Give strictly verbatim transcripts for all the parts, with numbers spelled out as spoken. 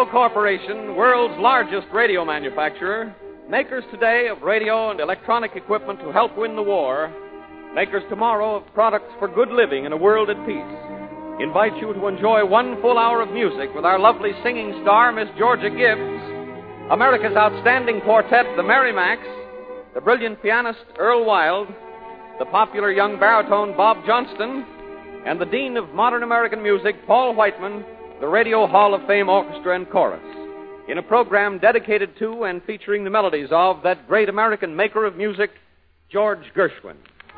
Radio Corporation, world's largest radio manufacturer, makers today of radio and electronic equipment to help win the war, makers tomorrow of products for good living in a world at peace, invite you to enjoy one full hour of music with our lovely singing star, Miss Georgia Gibbs, America's outstanding quartet, the Merrimacs, the brilliant pianist, Earl Wild, the popular young baritone, Bob Johnston, and the Dean of Modern American Music, Paul Whiteman, the Radio Hall of Fame Orchestra and Chorus, in a program dedicated to and featuring the melodies of that great American maker of music, George Gershwin.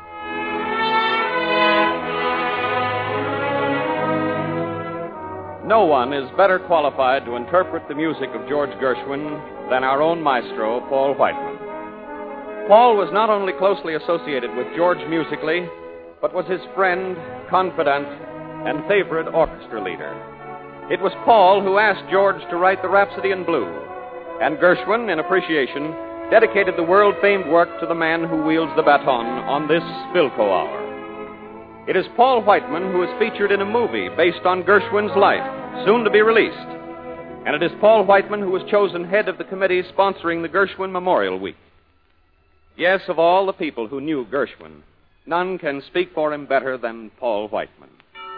No one is better qualified to interpret the music of George Gershwin than our own maestro, Paul Whiteman. Paul was not only closely associated with George musically, but was his friend, confidant, and favorite orchestra leader. It was Paul who asked George to write the Rhapsody in Blue, and Gershwin, in appreciation, dedicated the world-famed work to the man who wields the baton on this Philco Hour. It is Paul Whiteman who is featured in a movie based on Gershwin's life, soon to be released. And it is Paul Whiteman who was chosen head of the committee sponsoring the Gershwin Memorial Week. Yes, of all the people who knew Gershwin, none can speak for him better than Paul Whiteman.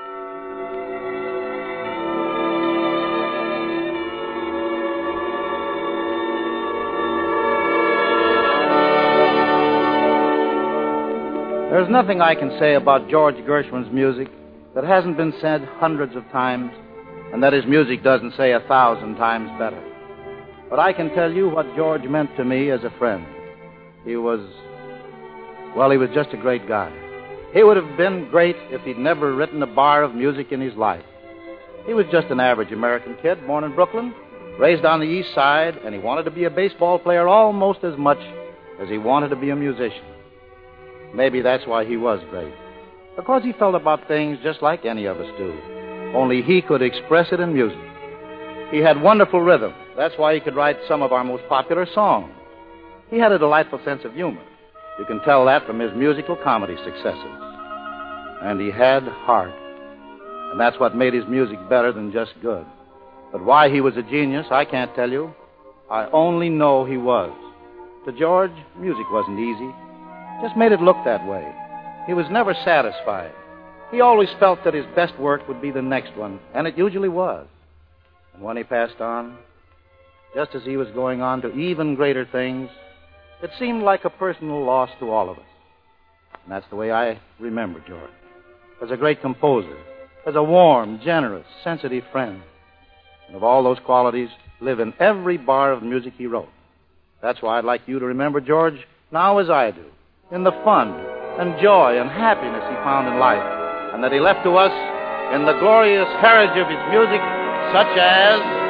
There's nothing I can say about George Gershwin's music that hasn't been said hundreds of times, and that his music doesn't say a thousand times better. But I can tell you what George meant to me as a friend. He was, well, he was just a great guy. He would have been great if he'd never written a bar of music in his life. He was just an average American kid, born in Brooklyn, raised on the East Side, and he wanted to be a baseball player almost as much as he wanted to be a musician. Maybe that's why he was great. Because he felt about things just like any of us do. Only he could express it in music. He had wonderful rhythm. That's why he could write some of our most popular songs. He had a delightful sense of humor. You can tell that from his musical comedy successes. And he had heart. And that's what made his music better than just good. But why he was a genius, I can't tell you. I only know he was. To George, music wasn't easy. Just made it look that way. He was never satisfied. He always felt that his best work would be the next one, and it usually was. And when he passed on, just as he was going on to even greater things, it seemed like a personal loss to all of us. And that's the way I remember George. As a great composer, as a warm, generous, sensitive friend. And of all those qualities, live in every bar of music he wrote. That's why I'd like you to remember George now as I do. In the fun and joy and happiness he found in life, and that he left to us in the glorious heritage of his music, such as...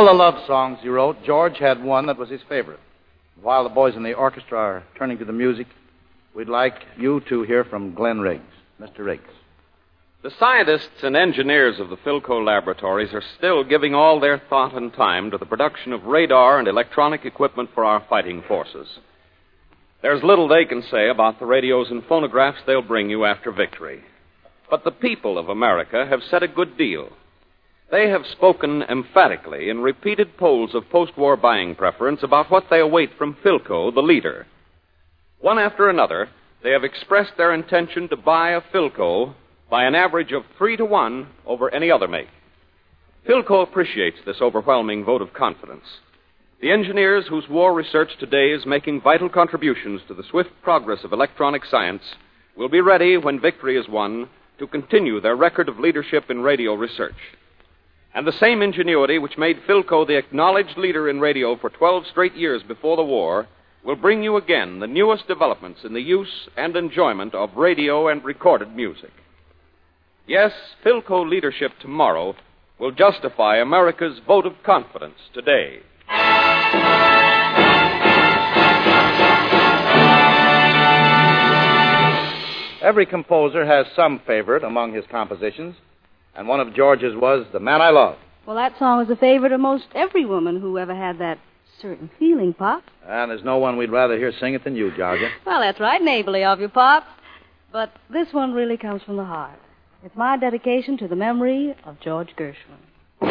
the love songs he wrote, George had one that was his favorite. While the boys in the orchestra are turning to the music, we'd like you to hear from Glenn Riggs. Mister Riggs. The scientists and engineers of the Philco laboratories are still giving all their thought and time to the production of radar and electronic equipment for our fighting forces. There's little they can say about the radios and phonographs they'll bring you after victory. But the people of America have said a good deal. They have spoken emphatically in repeated polls of post-war buying preference about what they await from Philco, the leader. One after another, they have expressed their intention to buy a Philco by an average of three to one over any other make. Philco appreciates this overwhelming vote of confidence. The engineers whose war research today is making vital contributions to the swift progress of electronic science will be ready when victory is won to continue their record of leadership in radio research. And the same ingenuity which made Philco the acknowledged leader in radio for twelve straight years before the war will bring you again the newest developments in the use and enjoyment of radio and recorded music. Yes, Philco leadership tomorrow will justify America's vote of confidence today. Every composer has some favorite among his compositions, and one of George's was The Man I Love. Well, that song is a favorite of most every woman who ever had that certain feeling, Pop. And there's no one we'd rather hear sing it than you, Georgia. Well, that's right, neighborly of you, Pop. But this one really comes from the heart. It's my dedication to the memory of George Gershwin.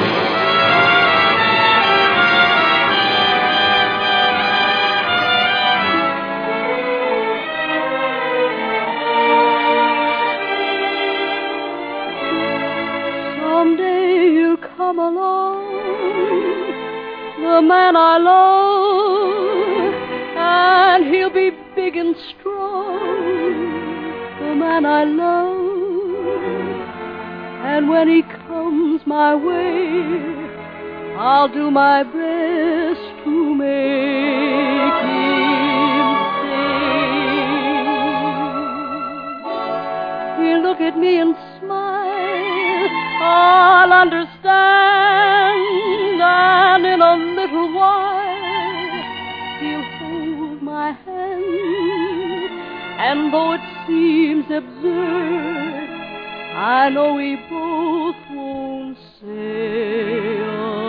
Someday he'll come along, the man I love, and he'll be big and strong, the man I love. And when he comes my way, I'll do my best to make him stay. He'll look at me and smile, I'll understand, and in a little while he'll hold my hand. And though it seems absurd, I know we both won't say a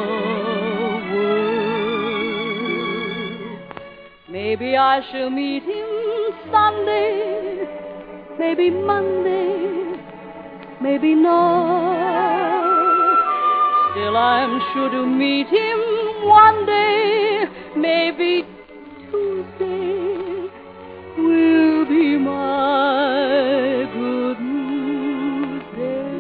word. Maybe I shall meet him Sunday, maybe Monday, maybe not. Still I'm sure to meet him one day, maybe Tuesday will be my good news day.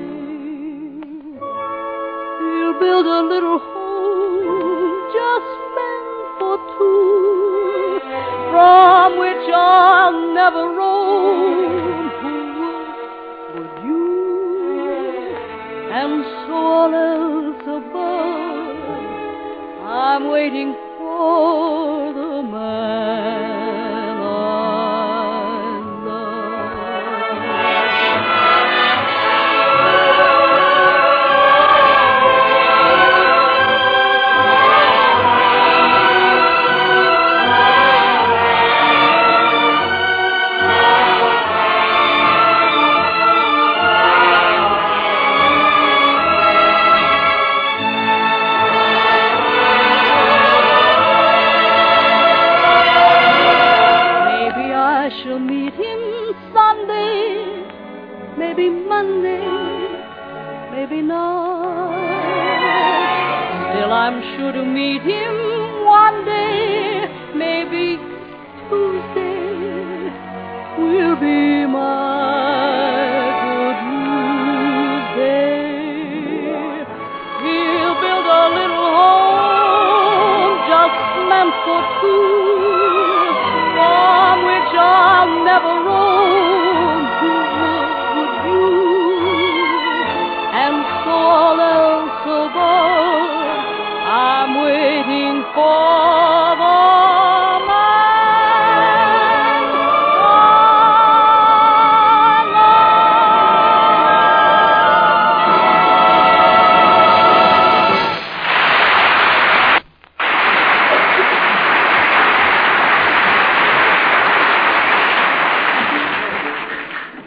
We'll build a little home just meant for two, from which I'll never roam. Who would you? And so all else above, I'm waiting for the man I sure to meet him one day, maybe Tuesday will be my good news day. He'll build a little home just meant for two, from which I'll never roam. Who would you? And so all else above, I'm waiting for the man I love.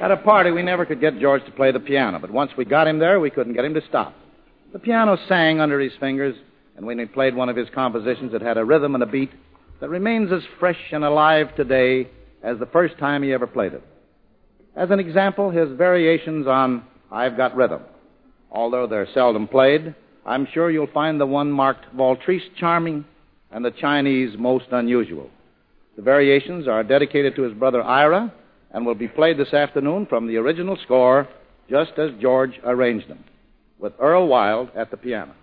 At a party, we never could get George to play the piano, but once we got him there, we couldn't get him to stop. The piano sang under his fingers, and when he played one of his compositions, it had a rhythm and a beat that remains as fresh and alive today as the first time he ever played it. As an example, his variations on I've Got Rhythm. Although they're seldom played, I'm sure you'll find the one marked Valtryce charming and the Chinese most unusual. The variations are dedicated to his brother Ira and will be played this afternoon from the original score, just as George arranged them, with Earl Wild at the piano.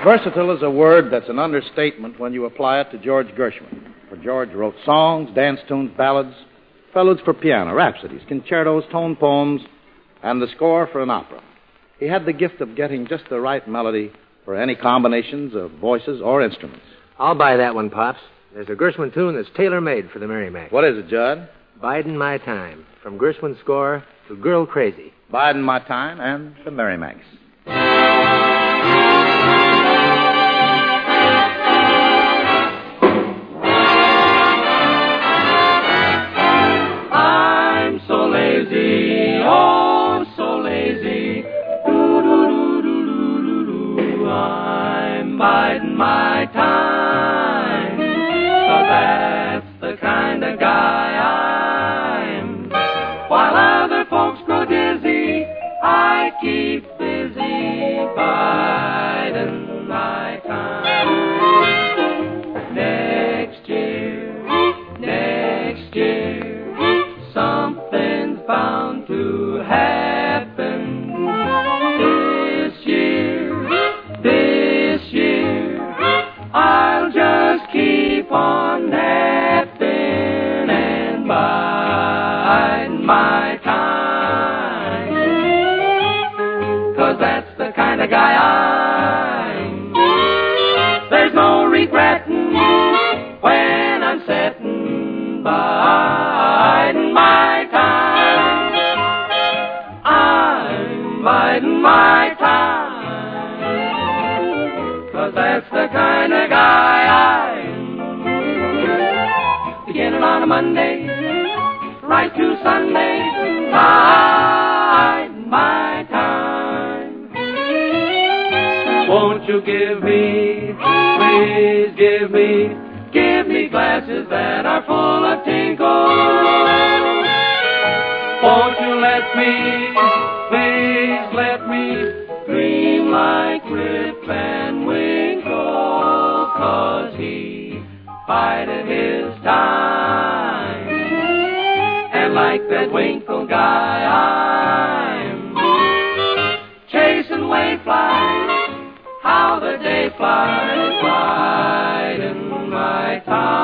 Versatile is a word that's an understatement when you apply it to George Gershwin. For George wrote songs, dance tunes, ballads, preludes for piano, rhapsodies, concertos, tone poems, and the score for an opera. He had the gift of getting just the right melody for any combinations of voices or instruments. I'll buy that one, Pops. There's a Gershwin tune that's tailor-made for the Merrimack. What is it, Judd? Bidin' My Time, from Gershwin's score to Girl Crazy. Bidin' My Time and the Merrimacks. I'm so lazy, oh, so lazy. Do-do-do-do-do-do-do. I'm biding my time, 'cause that's the kind of guy I'm. While other folks grow dizzy, I keep busy biding my time. Next year, next year, something's bound to happen. This year, this year, I'll just keep on napping and biding my time. 'Cause that's the kind of guy I'm. There's no regretting when I'm setting biding my time. I'm biding my time. 'Cause that's the kind of guy I'm. Beginning on a Monday, right to Sunday, biding my time. Won't you give me, please give me, give me glasses that are full of tinkle. Won't you let me, please let me dream like Rip Van Winkle, 'cause he bided his time. And like that Winkle guy, I'm chasing wayflies, how the day flies, biding my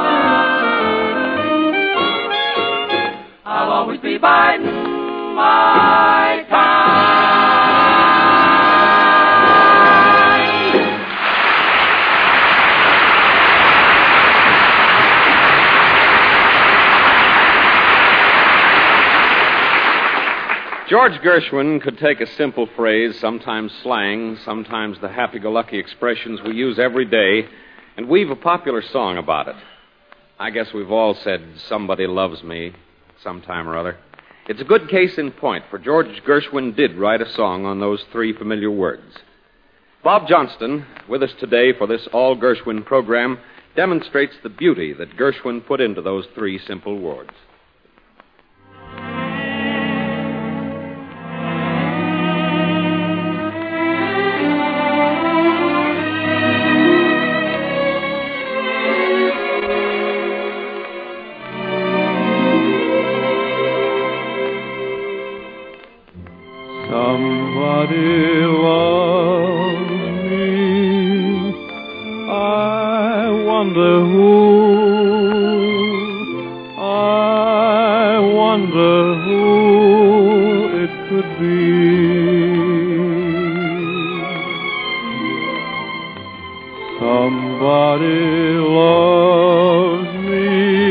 time. I'll always be biding my time. George Gershwin could take a simple phrase, sometimes slang, sometimes the happy-go-lucky expressions we use every day, and weave a popular song about it. I guess we've all said, "Somebody loves me," sometime or other. It's a good case in point, for George Gershwin did write a song on those three familiar words. Bob Johnston, with us today for this All Gershwin program, demonstrates the beauty that Gershwin put into those three simple words. Somebody loves me. I wonder who. I wonder who it could be. Somebody loves me.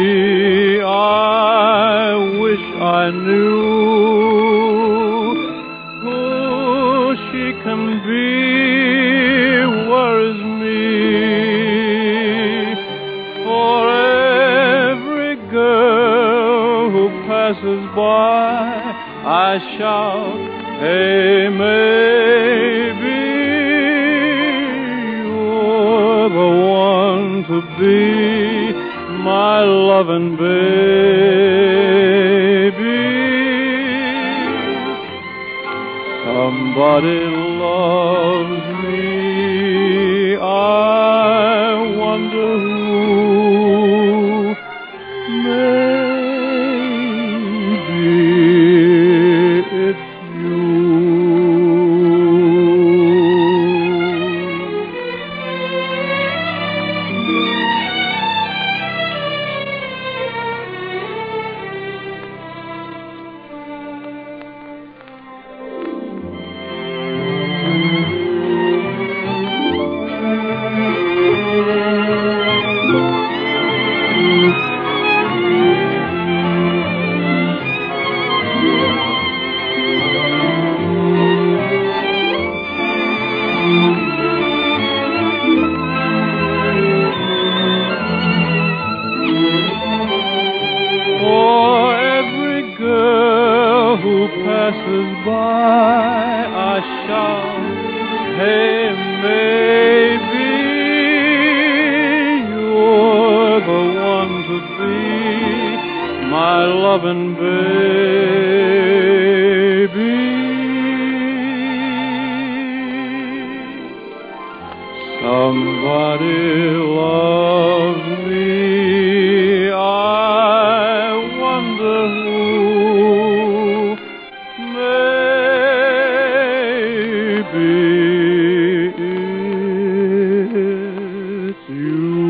I wish I knew can be, worries me. For every girl who passes by, I shout, hey, maybe you're the one to be my loving baby. Somebody loves me. I wonder who. Maybe it's you. Somebody loves me. I wonder who. Maybe it's you.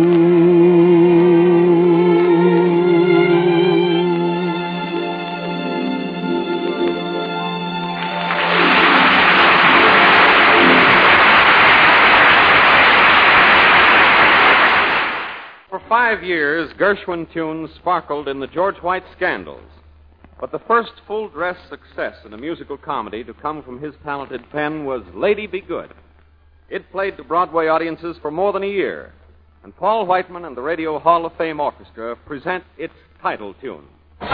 Five years, Gershwin tunes sparkled in the George White scandals. But the first full-dress success in a musical comedy to come from his talented pen was Lady Be Good. It played to Broadway audiences for more than a year, and Paul Whiteman and the Radio Hall of Fame Orchestra present its title tune.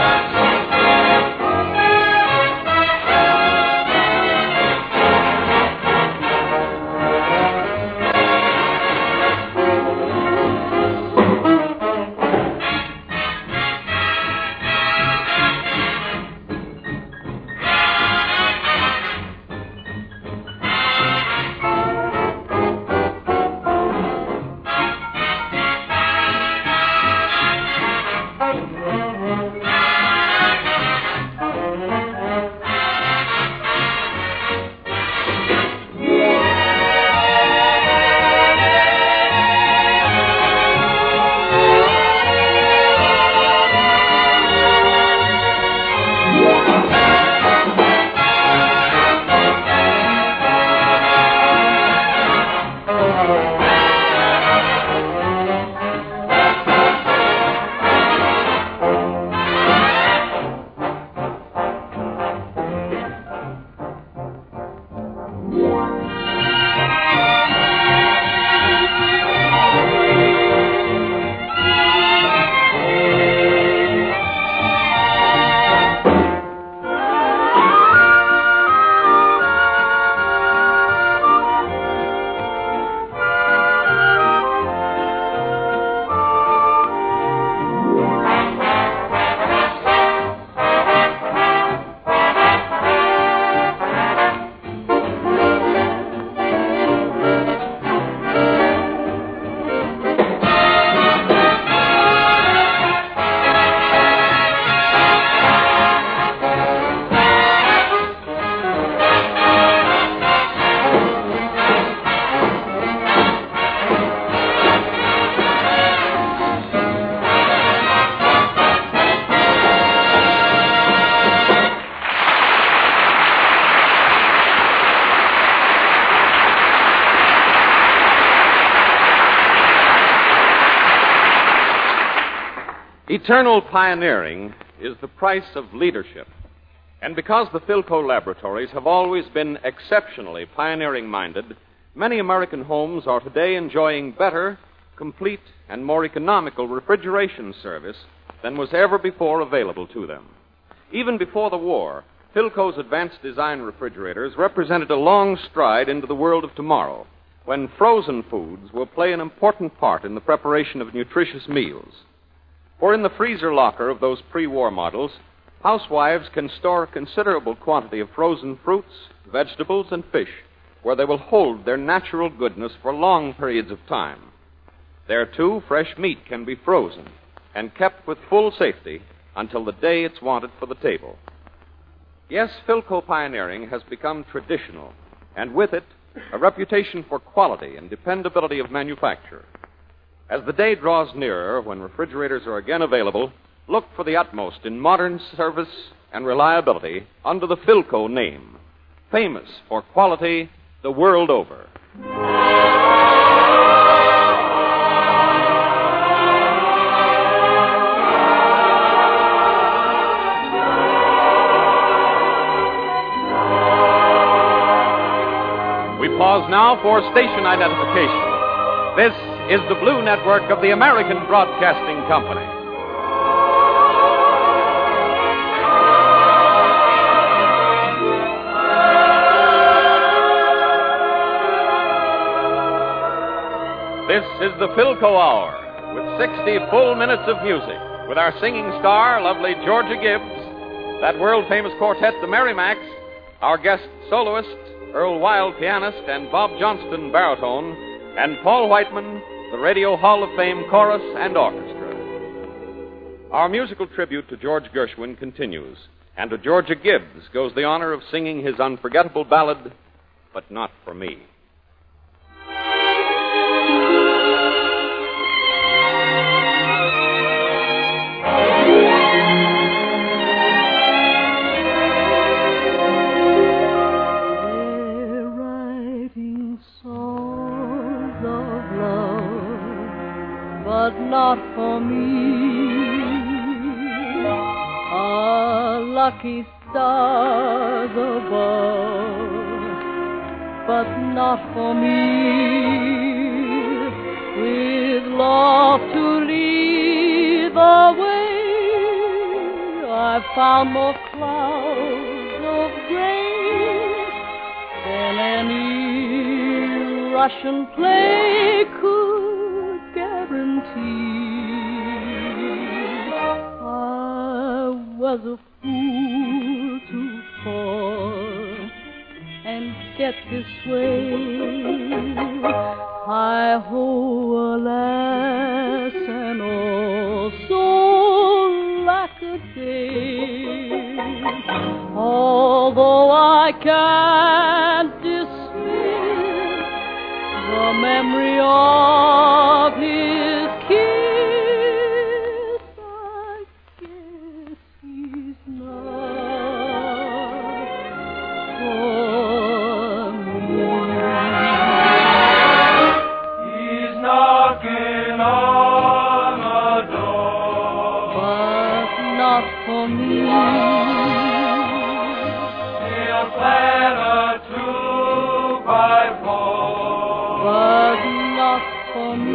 Eternal pioneering is the price of leadership. And because the Philco laboratories have always been exceptionally pioneering-minded, many American homes are today enjoying better, complete, and more economical refrigeration service than was ever before available to them. Even before the war, Philco's advanced design refrigerators represented a long stride into the world of tomorrow, when frozen foods will play an important part in the preparation of nutritious meals. For in the freezer locker of those pre-war models, housewives can store a considerable quantity of frozen fruits, vegetables, and fish, where they will hold their natural goodness for long periods of time. There, too, fresh meat can be frozen and kept with full safety until the day it's wanted for the table. Yes, Philco pioneering has become traditional, and with it, a reputation for quality and dependability of manufacture. As the day draws nearer when refrigerators are again available, look for the utmost in modern service and reliability under the Philco name, famous for quality the world over. We pause now for station identification. This is the Blue Network of the American Broadcasting Company. This is the Philco Hour, with sixty full minutes of music, with our singing star, lovely Georgia Gibbs, that world-famous quartet, the Merrimacs, our guest soloist, Earl Wild, pianist, and Bob Johnston, baritone, and Paul Whiteman, the Radio Hall of Fame Chorus and Orchestra. Our musical tribute to George Gershwin continues, and to Georgia Gibbs goes the honor of singing his unforgettable ballad, But Not For Me. But not for me. Ah, lucky stars above, but not for me. With love to lead the way, I've found more clouds of gray than any Russian play could guarantee. I was a fool to fall and get this way. I ho, alas, and oh, so lack a day. Although I can't dismiss the memory of his kiss, I guess he's not for me. He's knocking on the door, But not for me. he'll plant a two by four. But not for me.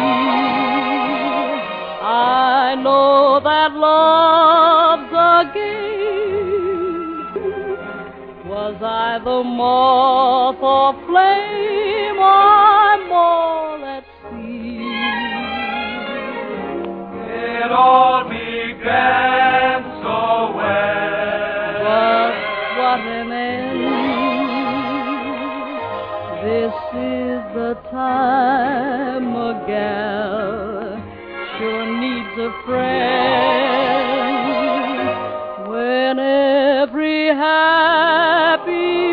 I know that love's a game. Was I the moth or flame? I'm all at sea. It all began so well. But what an end. This is the time a gal sure needs a friend, when every happy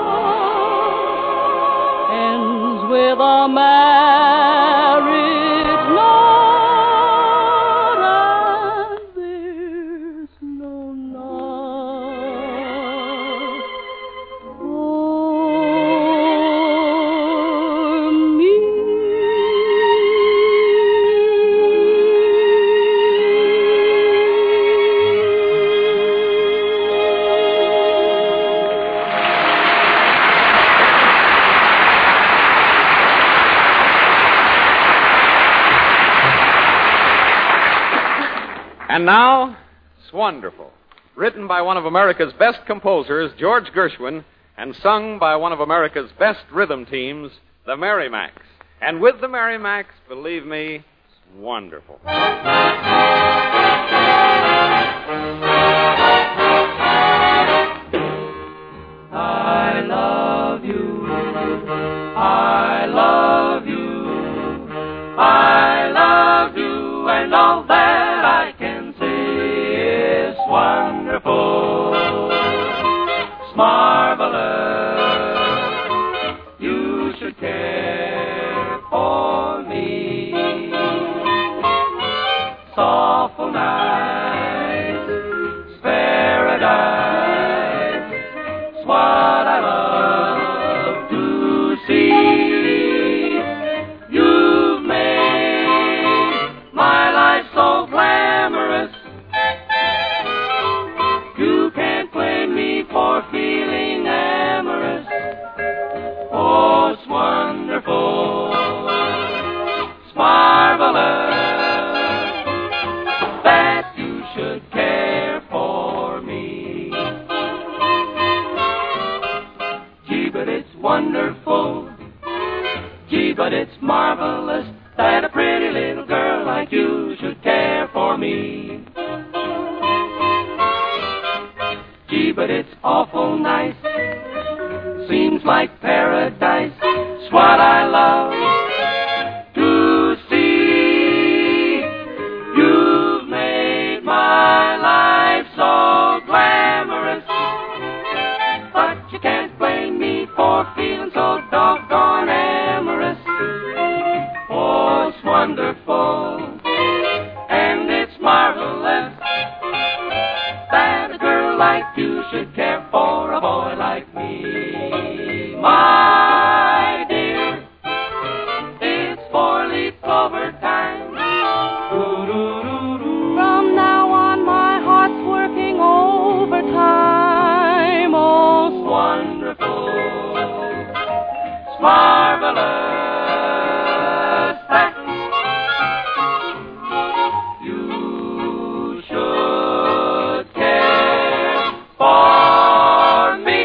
plot ends with a marriage knot, and there's no knot for me. And now, Swonderful, written by one of America's best composers, George Gershwin, and sung by one of America's best rhythm teams, the Merrimacs. And with the Merrimacs, believe me, it's wonderful. I love you, I love you, I love you, and all that I can say is wonderful, it's marvelous, you should care for me, it's awful nice, it's paradise, it's what I love to see. You've made my life so glamorous. You can't blame me for feeling amorous. Oh, it's wonderful. It's marvelous that you should care for me. Gee, but it's wonderful. Gee, but it's marvelous that a pretty little girl like you should care for me. Gee, but it's awful nice. Seems like paradise. It's what I love. overtime. Doo-doo-doo-doo. From now on, my heart's working overtime. Oh, so Wonderful. It's marvelous that you should care for me.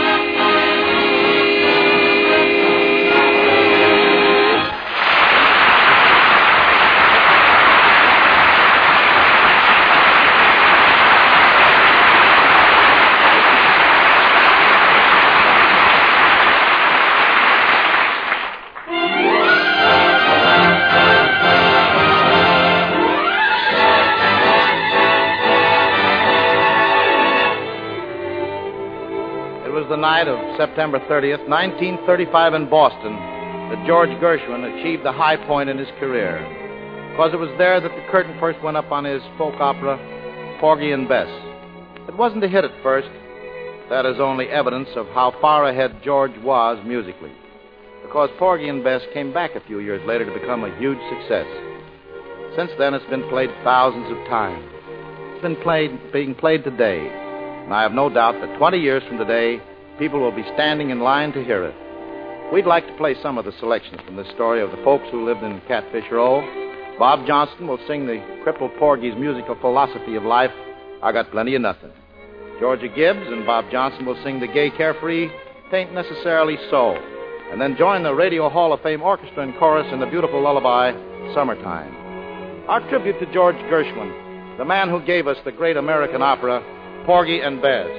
It was the night of September thirtieth, nineteen thirty-five in Boston that George Gershwin achieved the high point in his career. Because it was there that the curtain first went up on his folk opera, Porgy and Bess. It wasn't a hit at first. That is only evidence of how far ahead George was musically. Because Porgy and Bess came back a few years later to become a huge success. Since then, it's been played thousands of times. It's been played, being played today. And I have no doubt that twenty years from today, people will be standing in line to hear it. We'd like to play some of the selections from this story of the folks who lived in Catfish Row. Bob Johnston will sing the crippled Porgy's musical philosophy of life, I Got Plenty of Nothing. Georgia Gibbs and Bob Johnson will sing the gay carefree, Tain't Necessarily So, and then join the Radio Hall of Fame Orchestra and chorus in the beautiful lullaby, Summertime. Our tribute to George Gershwin, the man who gave us the great American opera, Porgy and Bess.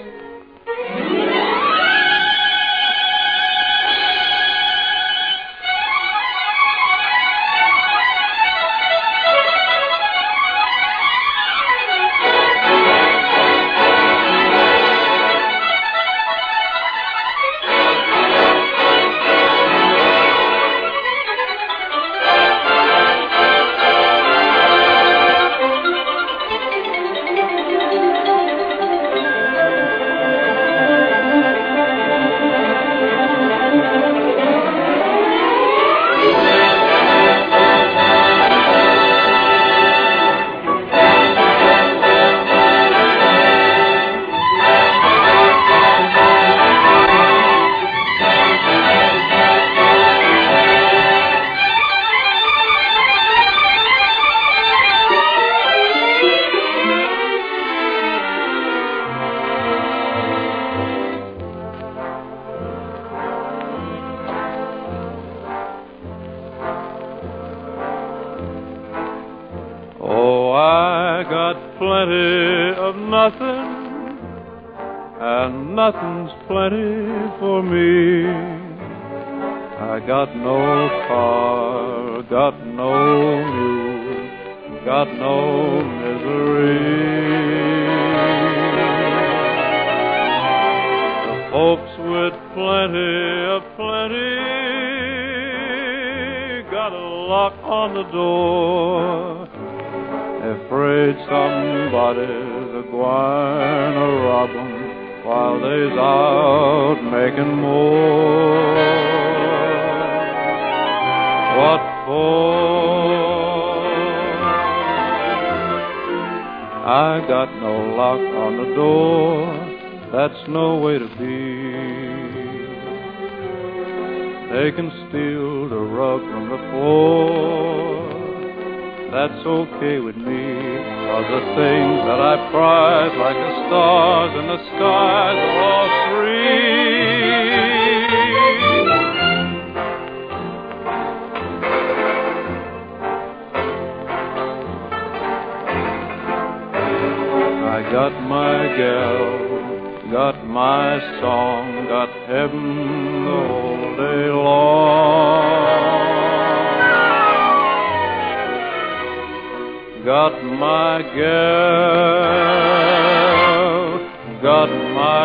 Plenty of nothing, and nothing's plenty for me. I got no car, got no mule, got no misery. The folks with plenty of plenty got a lock on the door, afraid somebody's a-gwine to rob 'em while they's out making more. What for? I got no lock on the door, that's no way to be. They can steal the rug from the floor, that's okay with me, 'cause the things that I prize, like the stars in the skies, are all free. I got my gal, got my song, got heaven the whole day long. Got my girl, got my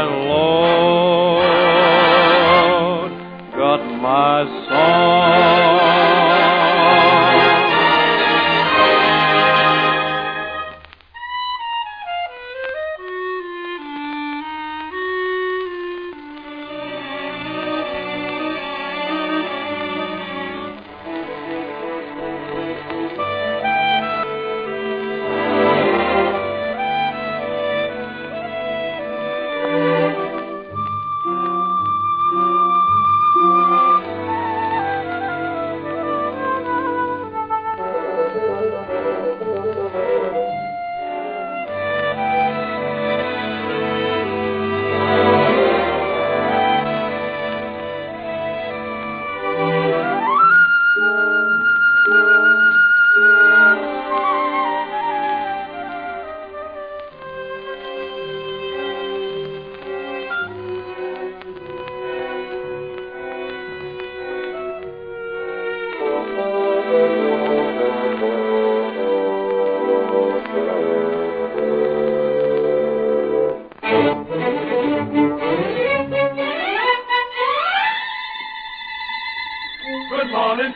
Lord, got my song.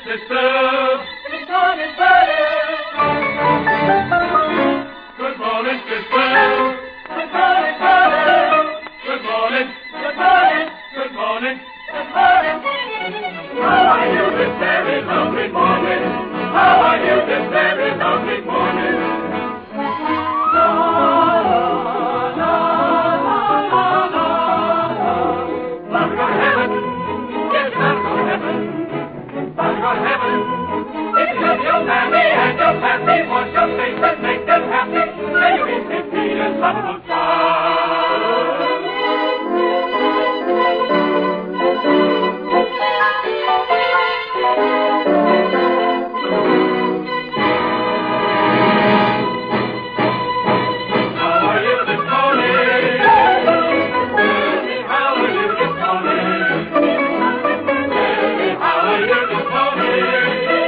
sister. Good morning, brother. Good morning, sister. Good morning, brother. Good morning. Good morning. Good morning. Good morning. How are you this very lovely morning? How are you this very lovely morning? Happy, wash your face and make them happy. May you be happy and humble child. How are you this morning? Tell me, how are you this morning? Tell me, how are you this morning?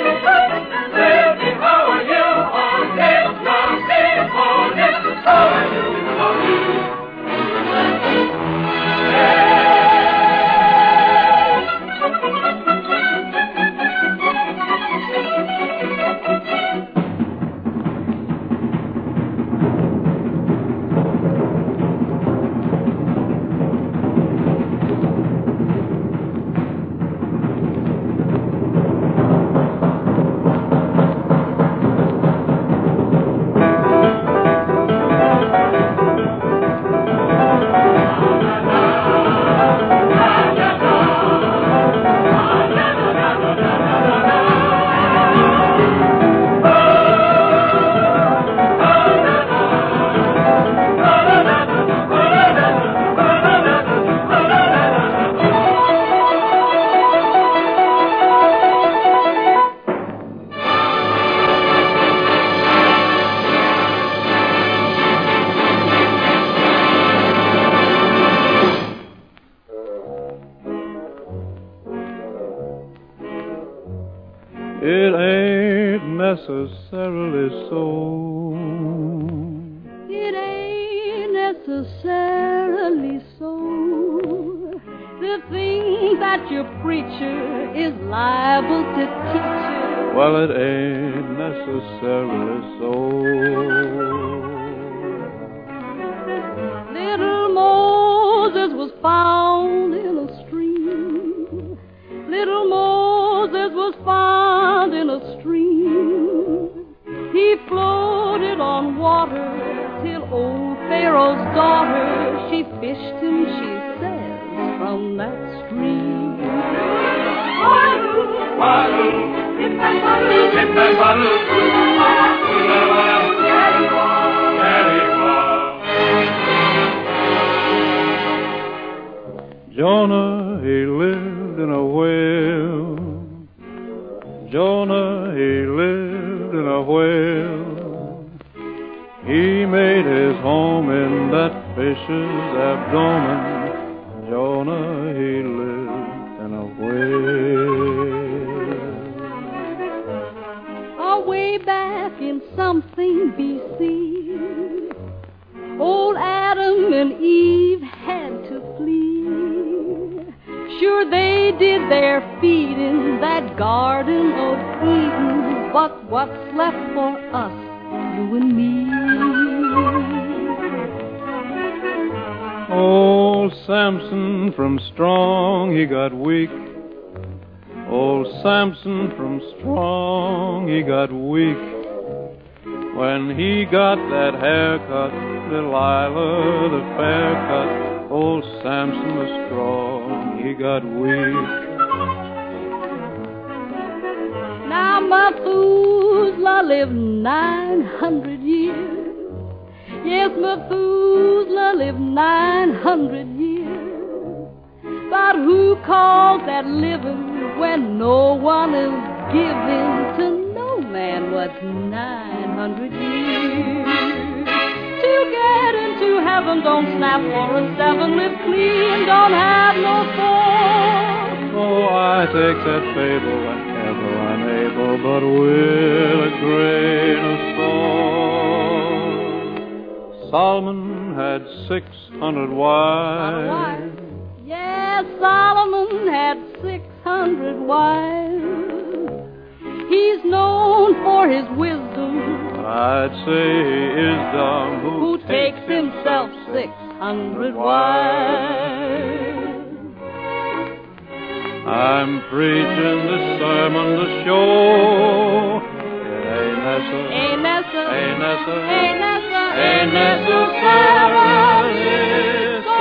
It ain't necessarily so. It ain't necessarily so. The thing that your preacher is liable to teach you. Well, it ain't necessarily so. Little Moses was found in a stream. Little Moses was found in a stream. He floated on water till old Pharaoh's daughter, she fished him, she says, from that stream. Waddle, waddle, hit that waddle, hit that waddle, carry on, carry on. Jonah, he lived in a whale. Jonah, he lived in a whale. He made his home in that fish's abdomen. Jonah, he lived in a whale. Away back in something B C, old Adam and Eve had to flee. Sure, they did their feet in that Garden of Eden, but what's left for us, you and me? Old Samson from strong, he got weak. Old Samson from strong, he got weak. When he got that haircut, Delilah the fair cut, old Samson was strong, he got weak. Now Methuselah lived nine hundred years. Yes, Methuselah lived nine hundred years. But who calls that living when no one is giving to no man what's nine hundred years? To get into heaven, don't snap for a seven, live clean, don't have no fault. Oh, I take that fable whenever I'm able, but with a grain of salt. Solomon had six hundred wives. Yes, Solomon had six hundred wives. known for his wisdom, I'd say he is dumb who, who takes himself six hundred wives. I'm preaching this sermon to show it ain't necessary, Ain't necessary, ain't necessary, ain't necessary, ain't necessarily so.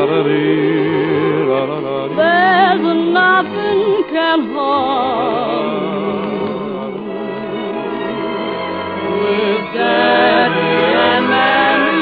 There's nothing can harm with Daddy and Mammy.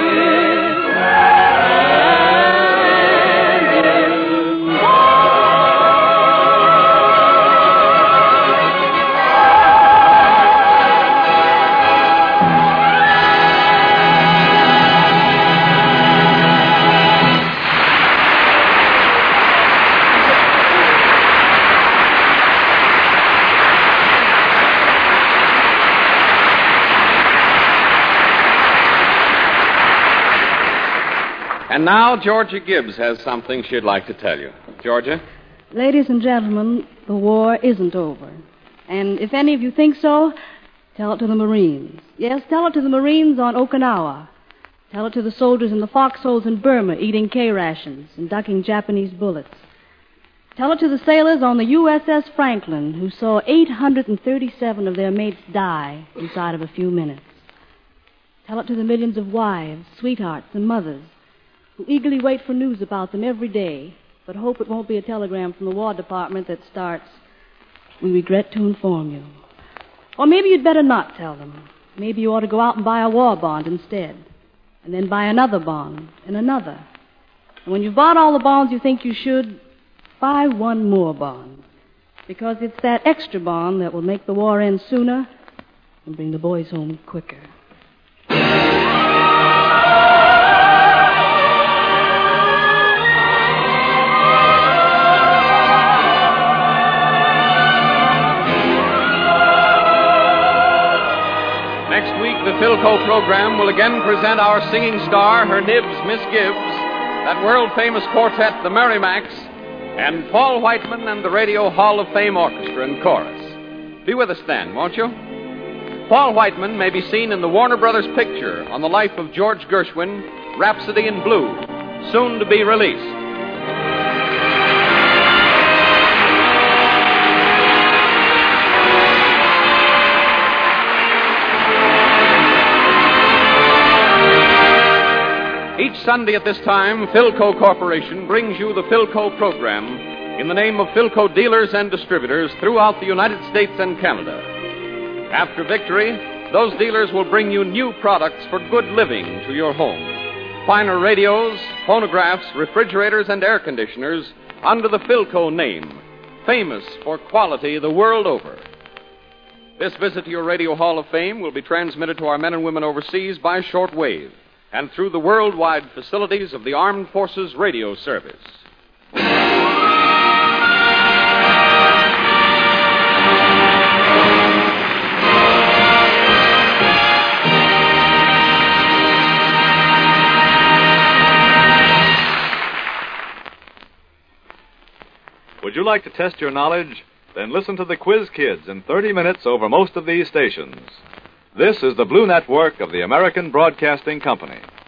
And now Georgia Gibbs has something she'd like to tell you. Georgia? Ladies and gentlemen, the war isn't over. And if any of you think so, tell it to the Marines. Yes, tell it to the Marines on Okinawa. Tell it to the soldiers in the foxholes in Burma eating K-rations and ducking Japanese bullets. Tell it to the sailors on the U S S Franklin who saw eight hundred thirty-seven of their mates die inside of a few minutes. Tell it to the millions of wives, sweethearts, and mothers who eagerly wait for news about them every day, but hope it won't be a telegram from the War Department that starts, "We regret to inform you." Or maybe you'd better not tell them. Maybe you ought to go out and buy a war bond instead, and then buy another bond and another. And when you've bought all the bonds you think you should, buy one more bond, because it's that extra bond that will make the war end sooner and bring the boys home quicker. Next week, the Philco program will again present our singing star, her nibs, Miss Gibbs, that world-famous quartet, the Merrimacs, and Paul Whiteman and the Radio Hall of Fame Orchestra and Chorus. Be with us then, won't you? Paul Whiteman may be seen in the Warner Brothers picture on the life of George Gershwin, Rhapsody in Blue, soon to be released. Each Sunday at this time, Philco Corporation brings you the Philco program in the name of Philco dealers and distributors throughout the United States and Canada. After victory, those dealers will bring you new products for good living to your home. Finer radios, phonographs, refrigerators, and air conditioners under the Philco name, famous for quality the world over. This visit to your Radio Hall of Fame will be transmitted to our men and women overseas by shortwave and through the worldwide facilities of the Armed Forces Radio Service. Would you like to test your knowledge? Then listen to the Quiz Kids in thirty minutes over most of these stations. This is the Blue Network of the American Broadcasting Company.